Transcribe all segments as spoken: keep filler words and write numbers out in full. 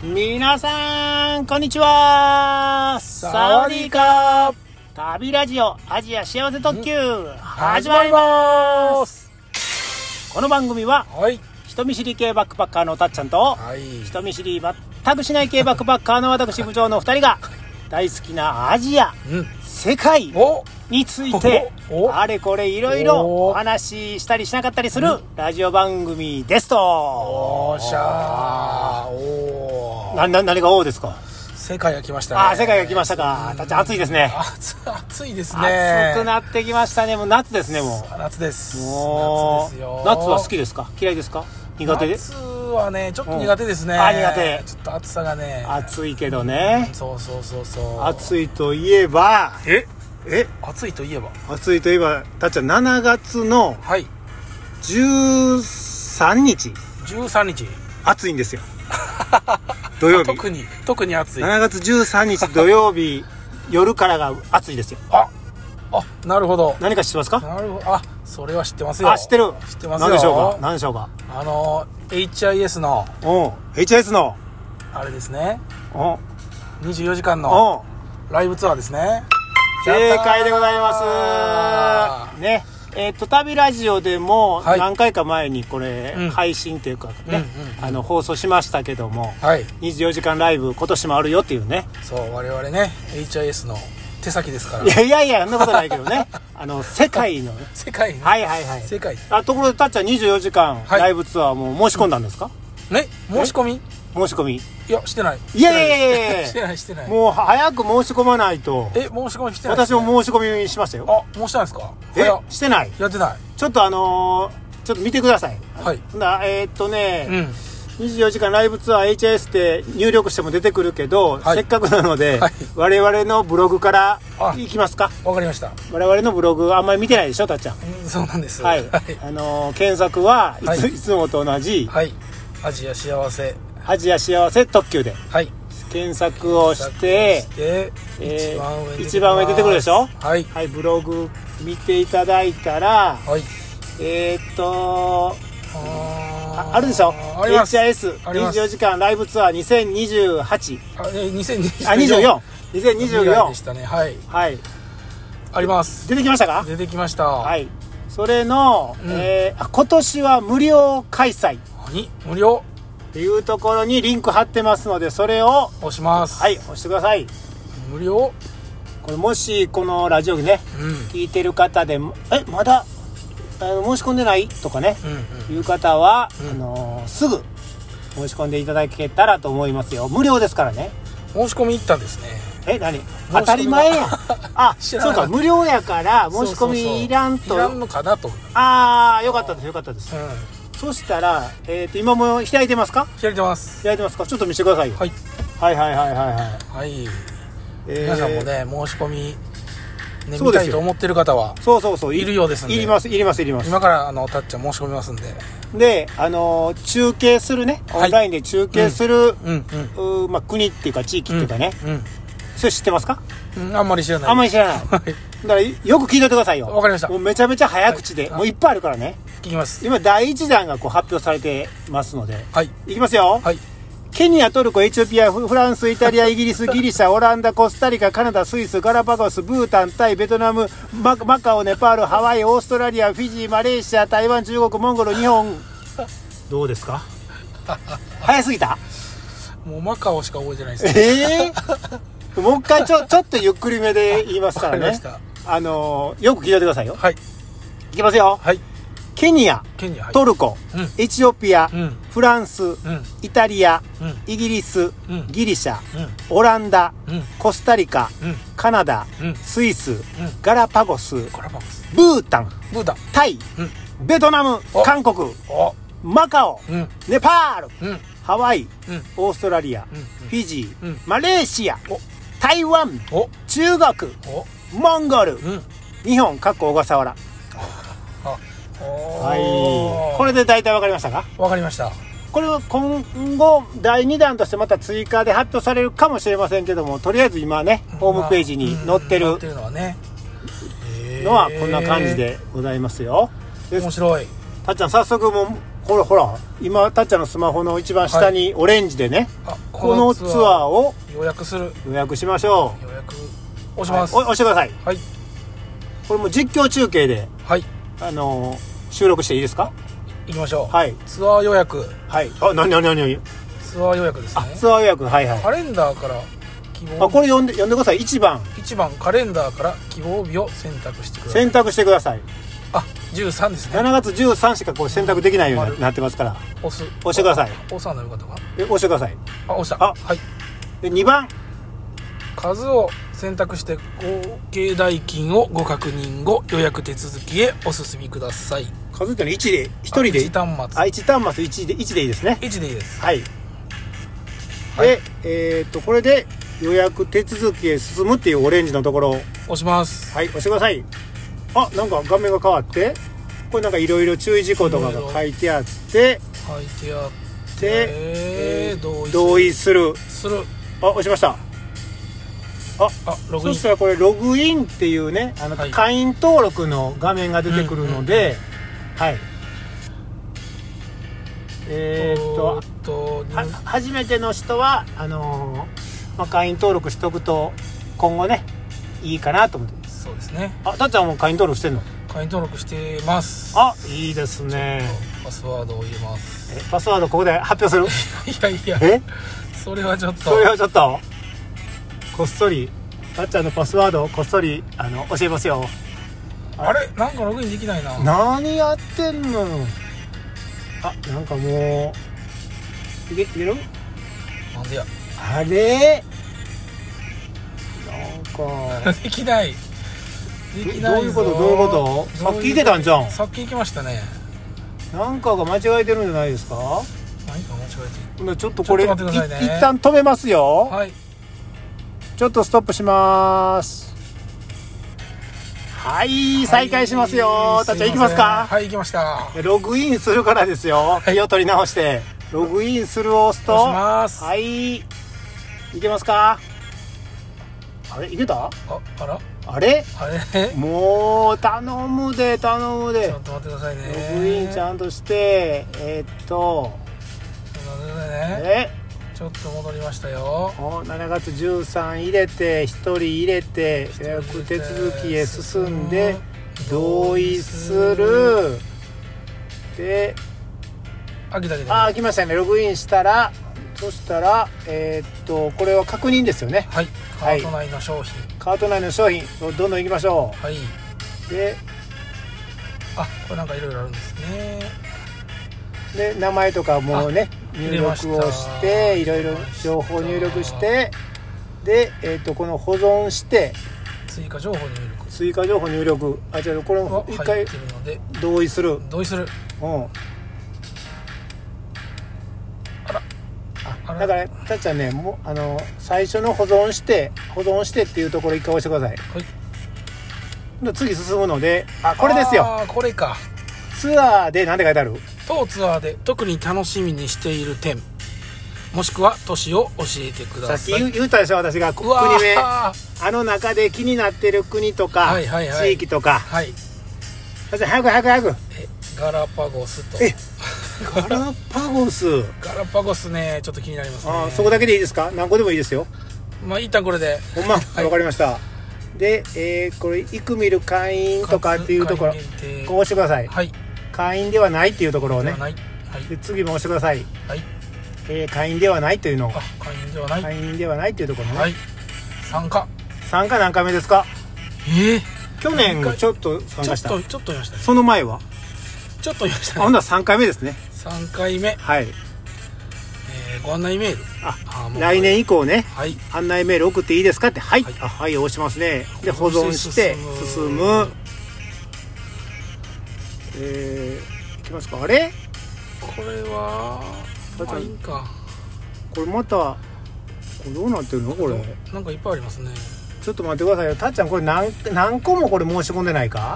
皆さんこんにちは。サワディーカー。旅ラジオアジア幸せ特急始まります。この番組は、はい、人見知り系バックパッカーのたっちゃんと、はい、人見知り全くしない系バックパッカーの私部長のふたりが大好きなアジア、うん、世界についてあれこれいろいろお話ししたりしなかったりするラジオ番組ですと。 おーしゃーおーな、な、何がおーですか。 世界が来ましたね。 あ、世界が来ましたか。たっちゃん暑いですね。 暑、暑いですね。 暑くなってきましたね。もう夏ですね。もう夏です。 もう夏ですよ。 夏は好きですか、嫌いですか、苦手で。 夏はねちょっと苦手ですね、 うん、あ、苦手。 ちょっと暑さがね、 暑いけどね、 うん、そうそうそうそう、 暑いといえばええ暑いといえば暑いといえばたっちゃんしちがつのじゅうさんにち、 じゅうさんにち暑いんですよ土曜日特に特に暑い。 しちがつじゅうさんにち土曜日夜からが暑いですよ。 ああ、なるほど。 何か知ってますか。 なるほど。あ、それは知ってますよ。 あ、知ってる。 知ってますよ。 何でしょうか。何でしょうか。 あの エイチアイエス のお エイチアイエス のあれですね。 おにじゅうよじかんのライブツアーですね。 正解でございますね。えっと旅ラジオでも何回か前にこれ、はい、配信というかね、うんうんうん、あの放送しましたけども、はい、にじゅうよじかんライブ今年もあるよっていうね。 そう我々ね エイチアイエス の手先ですから。 いやいやいや、そんなことないけどねあの世界のね世界ね、 はいはいはい、 世界。 あ、ところでたっちゃんにじゅうよじかんライブツアーも申し込んだんですか、 うん、ね、申し込み申し込み。 いや、してない。 いやいやいやいやしてないしてない。 もう早く申し込まないと。 え、申し込みしてない、 ね、私も申し込みしましたよ。 あ、申したんですか。 え、してない。 やってない。 ちょっとあのー、ちょっと見てください。 はい。 だえー、っとね、うん、にじゅうよじかんライブツアー エイチアイエス って入力しても出てくるけど、はい、せっかくなので、はい、我々のブログからいきますか。 わかりました。 我々のブログあんまり見てないでしょ、たっちゃん。 うん、そうなんです。 はい。はい、あのー、検索はいつ、はい、いつもと同じ、 はい、アジア幸せアジア幸せ特急で、はい、検索をして、 してえー、一番上に出てくるでしょ。 はい、 はい、ブログ見ていただいたら、はい、えー、っと あ, あるでしょ。 エイチアイエス にじゅうよじかんライブツアーにせんにじゅうはち、 あ、えー、にせんにじゅうよんあ、にじゅうよん、にせんにじゅうよんでしたね。はい、 はい、 あります。 出てきましたか。 出てきました。 はい、それの、うん、えー、今年は無料開催。 何無料っていうところにリンク貼ってますので、それを押します。 はい、押してください。 無料。 これもしこのラジオね、うん、聞いてる方でえまだあの申し込んでないとかね、うんうん、いう方は、うん、あのー、すぐ申し込んでいただけたらと思いますよ。無料ですからね。 申し込み行ったんですね。 え、何当たり前やんあ、そうか、無料やから申し込みいらんと。 そうそうそう、いらんのかなと。 ああ、よかったですよかったです、うん、そしたら、えー、と今も開いてますか。 開いてます。 開いてますか。ちょっと見せてくださいよ。はい、はいはいはいはいはいはい、 えー、皆さんもね申し込み、ね、見たいと思ってる方はそうそうそういるようですんで。 いりますいりますいります。 今からあのたっちゃん申し込みますんで。 で、あのー、中継するね、オンラインで中継する、はい、うんうん、まあ、国っていうか地域っていうかね、うんうん、それ知ってますか。 うん、あんまり知らない。 あんまり知らないだからよく聞いておいてくださいよ。 わかりました。 もうめちゃめちゃ早口で、はい、もういっぱいあるからね。 聞きます。 今だいいちだんがこう発表されてますので、はい、いきますよ。はい、ケニア、トルコ、エチオピア、フランス、イタリア、イギリス、ギリシャ、オランダ、コスタリカ、カナダ、スイス、ガラパゴス、ブータン、タイ、ベトナム、マ, マカオ、ネパール、ハワイ、オーストラリア、フィジー、マレーシア、台湾、中国、モンゴル、日本。どうですか。早すぎた。 もうマカオしか覚えてないです。 えー、もう一回ちょちょっとゆっくりめで言いますからね。あのー、よく聞いてくださいよ。はい、いきますよ。はい、ケニア、ケニア、はい、トルコ、うん、エチオピア、うん、フランス、うん、イタリア、うん、イギリス、うん、ギリシャ、うん、オランダ、うん、コスタリカ、うん、カナダ、うん、スイス、うん、ガラパゴス、ガラパゴス、ブータン、ブータン、タイ、うん、ベトナム、韓国、マカオ、うん、ネパール、うん、ハワイ、うん、オーストラリア、うん、フィジー、うん、マレーシア、台湾、中国、モンゴル、うん、日本、かっこ小笠原。はい、これで大体分かりましたか。 分かりました。 これは今後だいにだんとしてまた追加で発表されるかもしれませんけども、とりあえず今ねホームページに載ってるのはこんな感じでございますよ。 面白い。 たっちゃん早速もうほらほら今たっちゃんのスマホの一番下にオレンジでね、 はい、あここのツアーを予約する。 予約しましょう。予約押します。 はい、押してください。 はい。 これも実況中継で、 はい。 あのー、収録していいですか？ 行きましょう。 はい。 ツアー予約。 はい。あ、なになになにツアー予約ですね。 あ、ツアー予約、はいはい。 カレンダーから希望。 あ、これ読んで、読んでください。いちばん。 いちばん、カレンダーから希望日を選択してください。 選択してください。 あ、じゅうさんですね。 しちがつじゅうさんしかこれ選択できないようになってますから。 押す。 押してください。 押さないのよかったかな。 え、押してください。 あ、押した。 あ、 はい。 で、にばん。 数を選択して合計代金をご確認後、予約手続きへお進みください。 数ってのはいちで、ひとりで。 いち端末。 あ、いち端末いちで、いちでいいですね。 いちでいいです。 はい。 はい、 で、えー、っと、これで予約手続きへ進むっていうオレンジのところを押します。 はい、押してください。あ、なんか画面が変わって、これなんかいろいろ注意事項とかが書いてあって、 書いてあって、 えー、 同意する。 同意する。 する。 あ、押しました。あ、 あ、ログイン。 そしたらこれログインっていうね、あの、はい、会員登録の画面が出てくるので、うんうん、はい。えー、っとは初めての人はあのーまあ、会員登録しておくと今後ねいいかなと思って。 そうですね。 あ、たっちゃんも会員登録してんの？ 会員登録してます。 あ、いいですね。 パスワードを入れます。 え、パスワードここで発表する？いやいや、え、それはちょっとそれはちょっとこっそりたっちゃんのパスワードをこっそりあの教えますよ。 あれ、なんかログインできないな。 何やってんの？あ、なんかもういけ、いける？ なんでや。 あれなんかできない。できないぞ。 どういうことどういうこと？さっきいけたんじゃん。 さっきいけましたね。 なんかが間違えてるんじゃないですか？ 何か間違えてる。 ちょっとこれちょっと待ってくださいね。 一旦止めますよ。 はい。 ちょっとストップします。はい、再開しますよ。たっちゃん行きますか？ はい、行きました。 ログインするからですよ。気を取り直してログインするを押すと、 押します。 はい、いけますか？あれ、いけた？ あ、あら？ あれ？ あれ？ もう頼むで頼むで。 ちょっと待ってくださいね。 ログインちゃんとしてえー、っと。 ちょっと待ってくださいね。 え？ ちょっと戻りましたよ。 しちがつじゅうさん入れてひとり入れて予約手続きへ進んで同意するで、 あ、来た来た。 あ、来ましたね。ログインしたら、そしたらえー、っとこれは確認ですよね。 はい。カート内の商品、 はい、カート内の商品どんどんいきましょう。はい。 で、 あ、これなんかいろいろあるんですね。 で、名前とかもね入力をしていろいろ情報入力してで、えー、とこの保存して追加情報入力追加情報入力あ、違う、これを一回同意する同意する。 うん。 あら、 あ、だからたっちゃんね、もうあの最初の保存して保存してっていうところ一回押してください。はい。次進むので、あ、これですよ。 あ、これか。 ツアーで何て書いてある？ 当ツアーで特に楽しみにしている点もしくは都市を教えてください。 さっき 言, 言ったでしょ、私が国名、あの中で気になってる国とか、はいはいはい、地域とか、はい、早く早く早く。 え、ガラパゴスと。 え、ガラパゴスガラパゴスね、ちょっと気になりますね。 あ、そこだけでいいですか？何個でもいいですよ。 まあ一旦これで。 ほんま、はい、分かりました。で、えー、これイクミル会員とかっていうところこう押してください。はい。会員ではないっていうところをね、はい、で次も押してください。はい。えー、会員ではないというのを、あ、 会員ではない会員ではないっていうところね、はい、 参加参加何回目ですか？ えー、 去年ちょっと参加した。 ちょっとちょっといましたね。 その前はちょっといましたね。 ほんならさんかいめですね。 さんかいめ。はい。えー、ご案内メール、 ああ、来年以降ね、はい、案内メール送っていいですかって、はい、はい、あ、はい、押しますね。で保存して進む。えー、いきますか。あれこれはまあいいか。 これまたこれどうなってるのこれ。 なんかいっぱいありますね。 ちょっと待ってくださいよ。たっちゃんこれ 何, 何個もこれ申し込んでないか？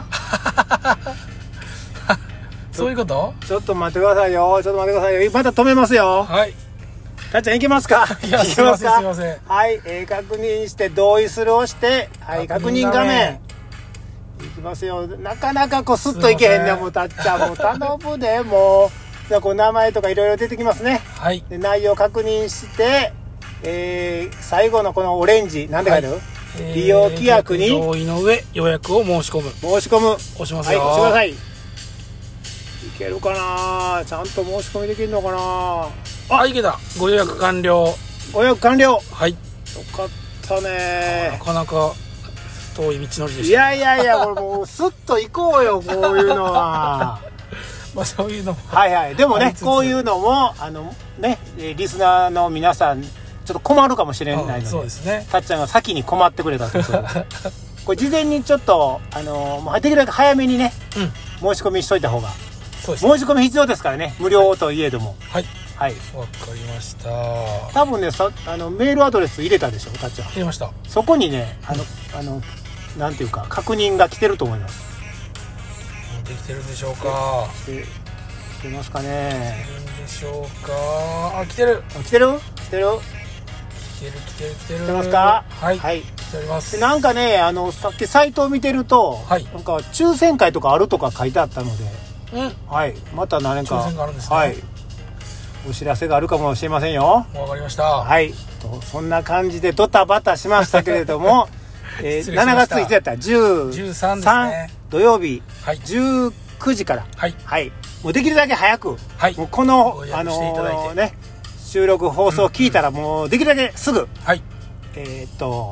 そういうこと？ ちょっと待ってくださいよ。ちょっと待ってくださいよ。また止めますよ。はい。たっちゃん行けますか？ いや、すいませんすいません。 はい、えー、確認して同意するをして、はい、確認画面いきますよ。なかなかこうスッといけへんね。もうたっちゃんもう頼むでもう。じゃあこう名前とかいろいろ出てきますね。はい。で内容確認してえー、最後のこのオレンジなんて書いてある、はい、 えー、 利用規約に同意の上予約を申し込む申し込む押しますよ。 はい、押してください。いけるかな、ちゃんと申し込みできるのかな。 あ、あいけた。ご予約完了。 ご予約完了。 はい、 よかったね。 なかなか遠い道のりでした。 いやいやいや、これもうスッと行こうよ、こういうのは。 まあそういうのもはいはい。でもね、こういうのもあのね、リスナーの皆さんちょっと困るかもしれないので、 そうですね、 たっちゃんが先に困ってくれたということでこれ事前にちょっとあのもうできるだけ早めにね、うん、申し込みしといた方が。そうです、ね、申し込み必要ですからね、無料といえども。 はいはい、 わかりました。 多分ね、さあのメールアドレス入れたでしょ、たっちゃん。 入れました。 そこにね、あの、うん、あのなんていうか確認が来てると思います。 できてるんでしょうか。 来て、来てますかね。 来てるんでしょうか。あ、来てる。 来てる来てる来てる来てる来てる。 来てますか。 はい、 はい、 来ております。 でなんかね、あのさっきサイトを見てると、はい、なんか抽選会とかあるとか書いてあったので、うん、はい、また何か抽選があるんですね。 はい、お知らせがあるかもしれませんよ。 わかりました。 はい、とそんな感じでドタバタしましたけれどもえー、しししがついつやったらじゅうさんですね、土曜日、はい、じゅうくじから、はいはい、もうできるだけ早く、はい、もうこの、あのー、ね、収録放送を聞いたらもうできるだけすぐ、はい、えー、っと、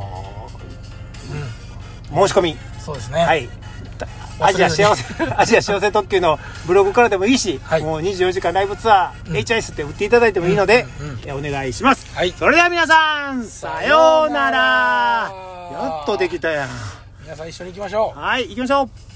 うん、申し込み、そうですね、はい、アジア幸せアジア幸せ特急のブログからでもいいし、はい、もうにじゅうよじかんライブツアー、うん、エイチアイエス って売っていただいてもいいので、うんうんうん、お願いします、はい、それでは皆さんさようなら。やっとできたやん。 皆さん一緒に行きましょう。 はい、行きましょう。